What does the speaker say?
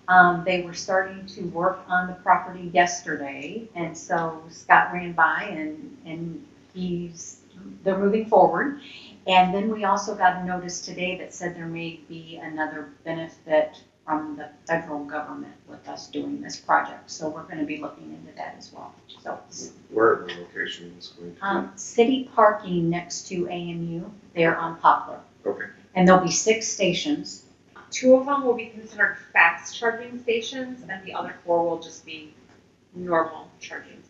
They were starting to work on the property yesterday, and so Scott ran by and they're moving forward. And then we also got a notice today that said there may be another benefit from the federal government with us doing this project. So we're going to be looking into that as well. So Where are the locations going to city parking next to AMU there on Poplar. be? Okay. And there'll be 6 stations. 2 of them will be considered fast charging stations, and the other 4 will just be normal charging